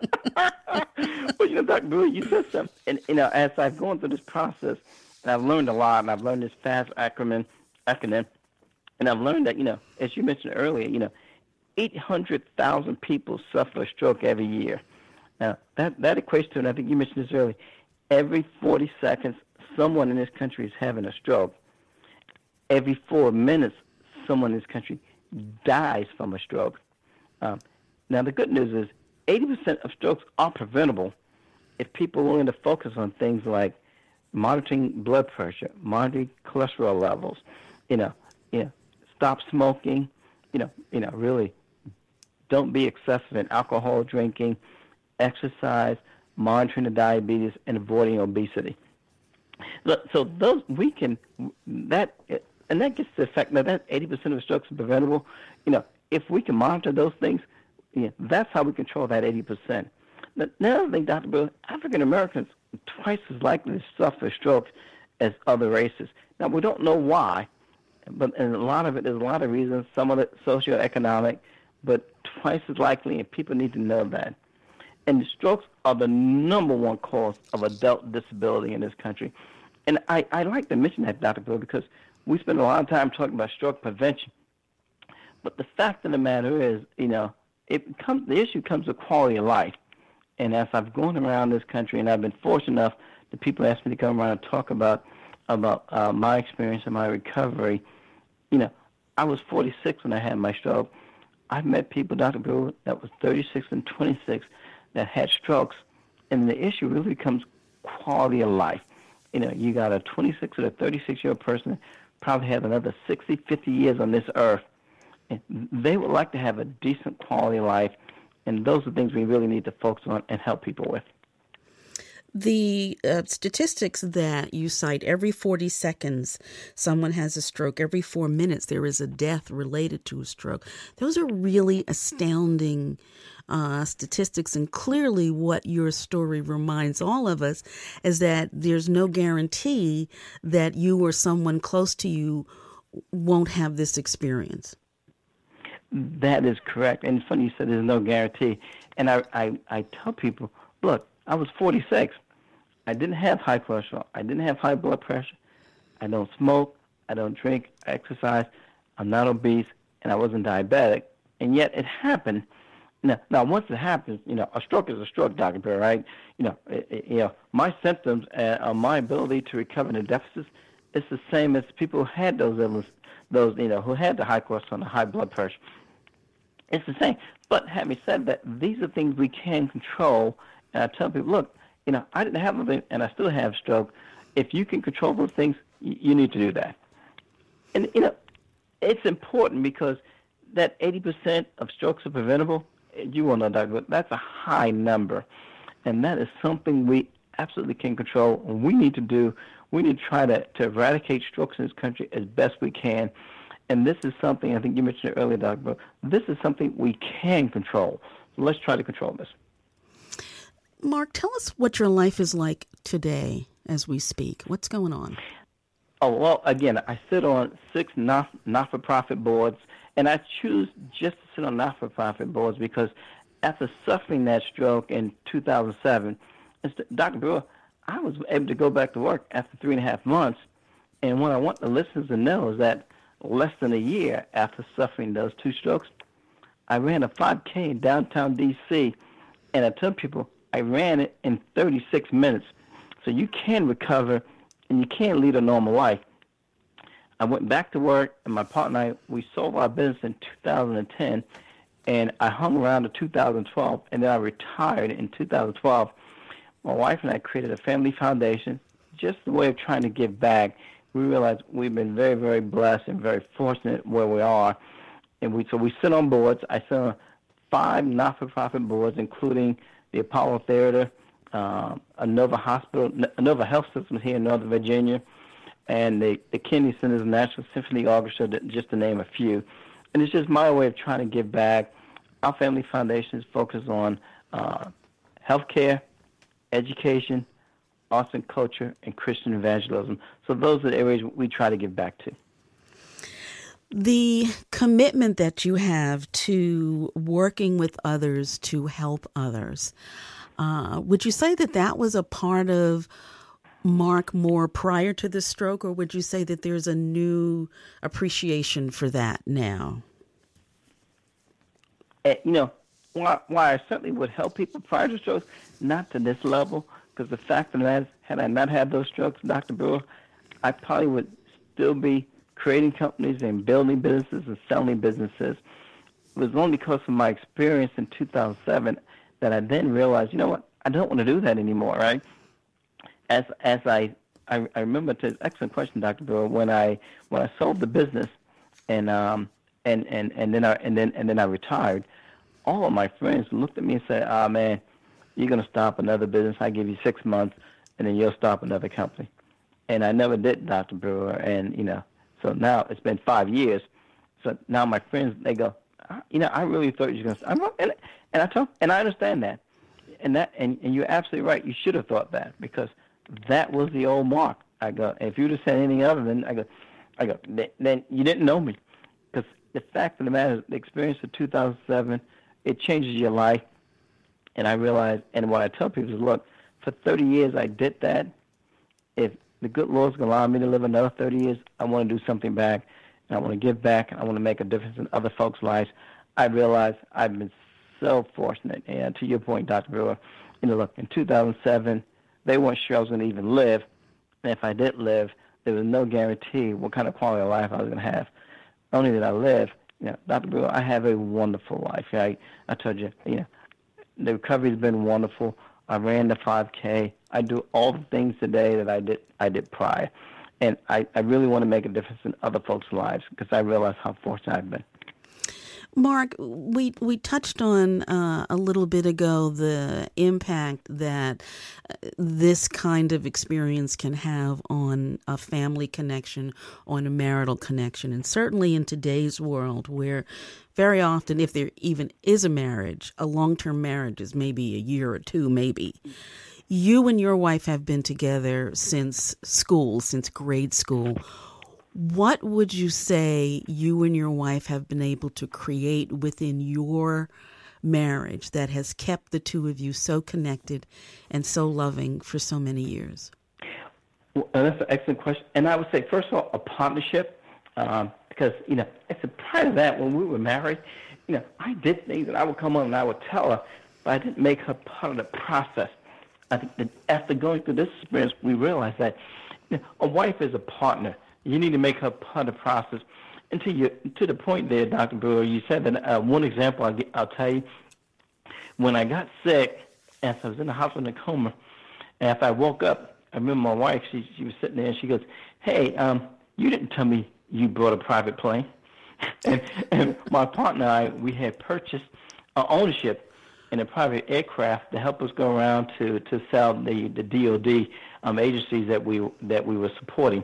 B: But, Dr. Brewer, you said something. And, as I've gone through this process, and I've learned a lot, and I've learned this FAST acronym, and I've learned that, as you mentioned earlier, 800,000 people suffer a stroke every year. Now, that equates to, and I think you mentioned this earlier, every 40 seconds, someone in this country is having a stroke. Every 4 minutes, someone in this country dies from a stroke. Now, the good news is 80% of strokes are preventable if people are willing to focus on things like monitoring blood pressure, monitoring cholesterol levels, stop smoking, really don't be excessive in alcohol drinking, exercise, monitoring the diabetes, and avoiding obesity. So those we can that and that gets to the fact that 80% of strokes are preventable. If we can monitor those things, that's how we control that 80%. Another thing, Dr. Bill, African Americans are twice as likely to suffer strokes as other races. Now, we don't know why, and a lot of it is a lot of reasons. Some of it socioeconomic, but twice as likely, and people need to know that. And strokes are the number one cause of adult disability in this country. And I like to mention that, Dr. Bill, because we spend a lot of time talking about stroke prevention. But the fact of the matter is, the issue comes with quality of life. And as I've gone around this country, and I've been fortunate enough that people ask me to come around and talk about my experience and my recovery, I was 46 when I had my stroke. I've met people, Dr. Brewer, that was 36 and 26 that had strokes. And the issue really becomes quality of life. You got a 26 or a 36-year-old person that probably has another 60, 50 years on this earth. And they would like to have a decent quality of life. And those are things we really need to focus on and help people with.
A: The statistics that you cite, every 40 seconds, someone has a stroke. Every 4 minutes, there is a death related to a stroke. Those are really astounding statistics. And clearly what your story reminds all of us is that there's no guarantee that you or someone close to you won't have this experience.
B: That is correct. And it's funny you said there's no guarantee. And I tell people, look, I was 46. I didn't have high cholesterol. I didn't have high blood pressure. I don't smoke. I don't drink. I exercise. I'm not obese. And I wasn't diabetic. And yet it happened. Now once it happens, a stroke is a stroke, Dr. Bear, right? My symptoms and my ability to recover the deficits is the same as people who had those illnesses, who had the high cholesterol and the high blood pressure. It's the same. But having said that, these are things we can control. And I tell people, look, I didn't have anything, and I still have stroke. If you can control those things, you need to do that. And, it's important because that 80% of strokes are preventable. You will know, Dr. That's a high number. And that is something we absolutely can control. And we need to do. We need to try to eradicate strokes in this country as best we can. And this is something, I think you mentioned it earlier, Dr. Bill, this is something we can control. So let's try to control this.
A: Mark, tell us what your life is like today as we speak. What's going on?
B: Oh, well, again, I sit on 6 not-for-profit boards, and I choose just to sit on not-for-profit boards because after suffering that stroke in 2007, Dr. Brewer, I was able to go back to work after 3.5 months. And what I want the listeners to know is that less than a year after suffering those 2 strokes, I ran a 5K in downtown D.C., and I tell people I ran it in 36 minutes. So you can recover, and you can lead a normal life. I went back to work, and my partner and I, we sold our business in 2010, and I hung around to 2012, and then I retired in 2012. My wife and I created a family foundation, just a way of trying to give back. We realized we've been very, very blessed and very fortunate where we are. And we sit on boards. I sit on 5 not-for-profit boards, including the Apollo Theater, Nova Hospital, Nova Health System here in Northern Virginia, and the Kennedy Center's National Symphony Orchestra, just to name a few. And it's just my way of trying to give back. Our family foundation is focused on healthcare, education, arts and culture, and Christian evangelism. So those are the areas we try to give back to.
A: The commitment that you have to working with others to help others, would you say that was a part of Mark Moore prior to the stroke, or would you say that there's a new appreciation for that now?
B: why I certainly would help people prior to strokes, not to this level, because the fact of the matter is, had I not had those strokes, Dr. Brewer, I probably would still be creating companies and building businesses and selling businesses. It was only because of my experience in 2007 that I then realized, you know what, I don't want to do that anymore, right? As I remember, it's an excellent question, Dr. Brewer, when I sold the business and then I retired, all of my friends looked at me and said, "Ah, man, you're going to stop another business. I give you 6 months, and then you'll stop another company." And I never did, Dr. Brewer. And, so now it's been 5 years. So now my friends, they go, I really thought you were going to stop. And I understand that. And you're absolutely right. You should have thought that, because that was the old Mark. I go, if you'd have said anything other than, I go, then you didn't know me. Because the fact of the matter is, the experience of 2007, it changes your life. And I realize, and what I tell people is, look, for 30 years I did that. If the good Lord's going to allow me to live another 30 years, I want to do something back. And I want to give back. And I want to make a difference in other folks' lives. I realize I've been so fortunate. And to your point, Dr. Brewer, look, in 2007, they weren't sure I was going to even live. And if I did live, there was no guarantee what kind of quality of life I was going to have. Only that I live. Dr. Brewer, I have a wonderful life. I told you, the recovery's been wonderful. I ran the 5K. I do all the things today that I did prior. And I really want to make a difference in other folks' lives, because I realize how fortunate I've been.
A: Mark, we touched on a little bit ago the impact that this kind of experience can have on a family connection, on a marital connection. And certainly in today's world, where very often, if there even is a marriage, a long-term marriage is maybe a year or two, maybe. You and your wife have been together since school, since grade school. What would you say you and your wife have been able to create within your marriage that has kept the two of you so connected and so loving for so many years?
B: Well, that's an excellent question. And I would say, first of all, a partnership, because, it's a part of that when we were married. I did things that I would come on and I would tell her, but I didn't make her part of the process. I think that after going through this experience, we realized that a wife is a partner. You need to make her part of the process. And to the point there, Dr. Brewer, you said that one example I'll tell you. When I got sick, as I was in the hospital in a coma, and after I woke up, I remember my wife, she was sitting there, and she goes, "Hey, you didn't tell me you brought a private plane." and my partner and I, we had purchased ownership in a private aircraft to help us go around to sell the DOD agencies that we were supporting.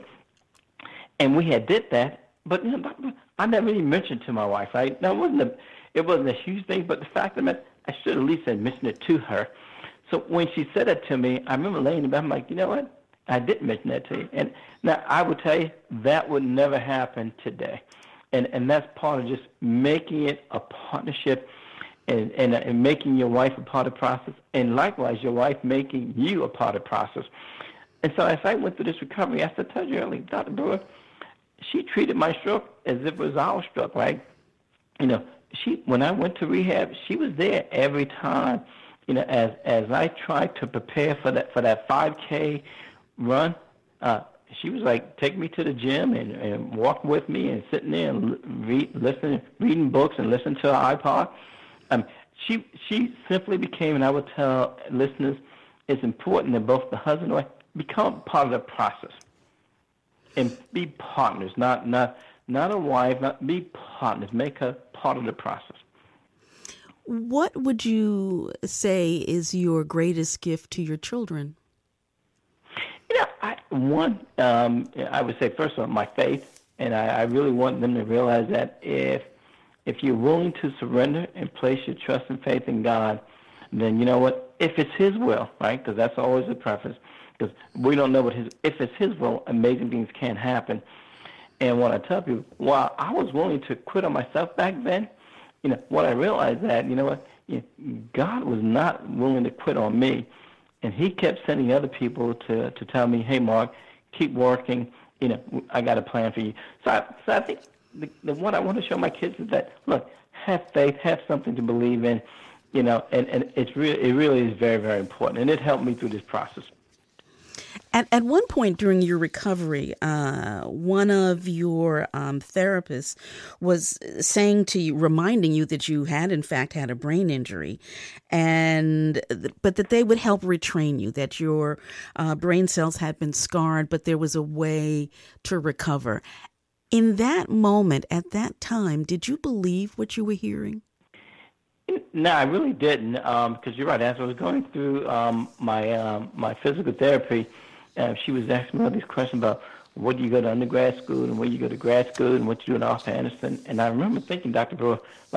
B: And we had did that, but I never even mentioned to my wife. Right? Now it wasn't a huge thing, but the fact of it, I should at least have mentioned it to her. So when she said it to me, I remember laying in bed. I'm like, you know what? I didn't mention that to you. And now I would tell you that would never happen today. And that's part of just making it a partnership, and making your wife a part of the process, and likewise your wife making you a part of the process. And so as I went through this recovery, as I told you earlier, Dr. Brewer, she treated my stroke as if it was our stroke, right? When I went to rehab, she was there every time. As I tried to prepare for that 5K run, she was like, take me to the gym and walk with me and sitting there and reading books and listening to her iPod. She simply became, and I would tell listeners, it's important that both the husband and wife become part of the process and be partners, not a wife, be partners. Make her part of the process.
A: What would you say is your greatest gift to your children? I would say, first of all, my faith, and I really want them to realize that if you're willing to surrender and place your trust and faith in God, then you know what? If it's His will, right? Because that's always the preference. Because we don't know if it's His will, amazing things can happen. And what I tell people, while I was willing to quit on myself back then, what I realized that, God was not willing to quit on me. And He kept sending other people to tell me, hey, Mark, keep working. I got a plan for you. So I think what I want to show my kids is that, look, have faith, have something to believe in,
B: and it really is very, very important, and it helped me through this process.
A: At one point during your recovery, one of your therapists was saying to you, reminding you that you had in fact had a brain injury, but that they would help retrain you, that your brain cells had been scarred, but there was a way to recover. In that moment, at that time, did you believe what you were hearing?
B: No, I really didn't, because you're right. As I was going through my physical therapy, she was asking me all these questions about what do you go to undergrad school and where you go to grad school and what you do in Arthur Anderson. And I remember thinking, Dr. Brewer,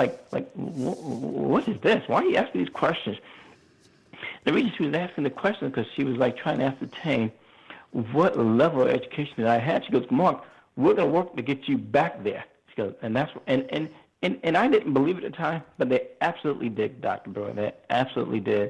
B: what is this? Why are you asking these questions? The reason she was asking the question because she was trying to ascertain what level of education that I had. She goes, Mark, we're going to work to get you back there. She goes, and that's and I didn't believe it at the time, but they absolutely did, Dr. Brewer. They absolutely did.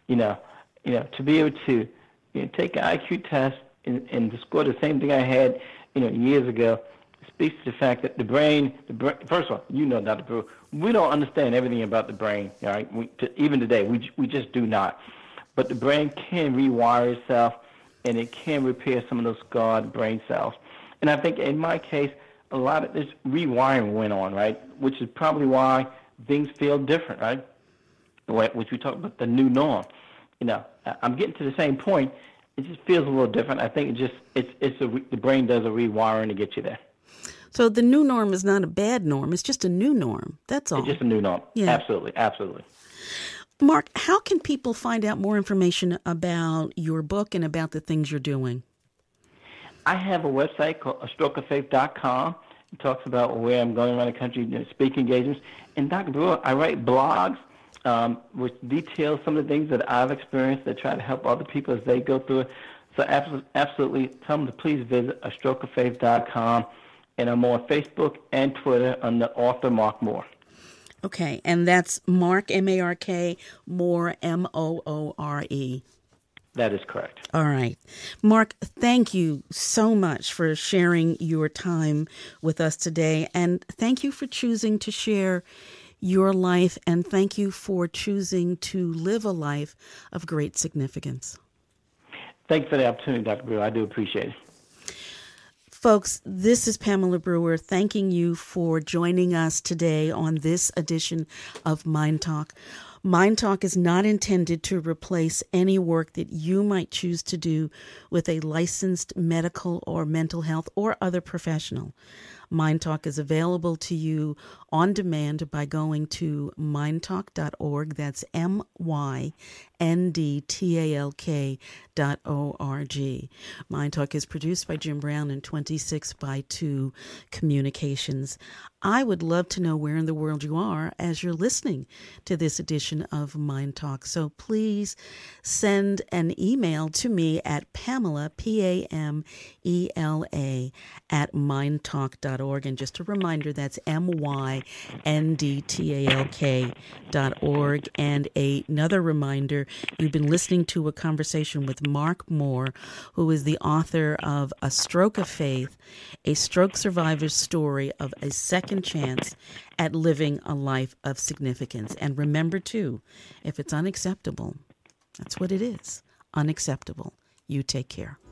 B: To be able to take an IQ test and to score the same thing I had, years ago, speaks to the fact that the brain, first of all, Dr. Brewer, we don't understand everything about the brain, all right? Even today, we just do not. But the brain can rewire itself, and it can repair some of those scarred brain cells. And I think in my case, a lot of this rewiring went on, right? Which is probably why things feel different, right? Which we talk about the new norm. I'm getting to the same point. It just feels a little different. I think the brain does a rewiring to get you there.
A: So the new norm is not a bad norm. It's just a new norm. That's all.
B: It's just a new norm. Yeah. Absolutely. Absolutely.
A: Mark, how can people find out more information about your book and about the things you're doing?
B: I have a website called astrokeoffaith.com. It talks about where I'm going around the country, speaking engagements. And Dr. Brewer, I write blogs which detail some of the things that I've experienced that try to help other people as they go through it. So absolutely tell them to please visit astrokeoffaith.com. And I'm on Facebook and Twitter under author Mark Moore.
A: Okay, and that's Mark, M-A-R-K, Moore, M-O-O-R-E.
B: That is correct.
A: All right. Mark, thank you so much for sharing your time with us today. And thank you for choosing to share your life. And thank you for choosing to live a life of great significance.
B: Thanks for the opportunity, Dr. Brewer. I do appreciate it.
A: Folks, this is Pamela Brewer thanking you for joining us today on this edition of Mind Talk. Mind Talk is not intended to replace any work that you might choose to do with a licensed medical or mental health or other professional. Mind Talk is available to you on demand by going to mindtalk.org. That's MYNDTALK.org. Mind Talk is produced by Jim Brown and 26x2 Communications. I would love to know where in the world you are as you're listening to this edition of Mind Talk. So please send an email to me at Pamela, Pamela, at mindtalk.org. And just a reminder, that's MYNDTALK.org. And another reminder, you've been listening to a conversation with Mark Moore, who is the author of A Stroke of Faith, a stroke survivor's story of a second chance at living a life of significance. And remember, too, if it's unacceptable, that's what it is, unacceptable. You take care.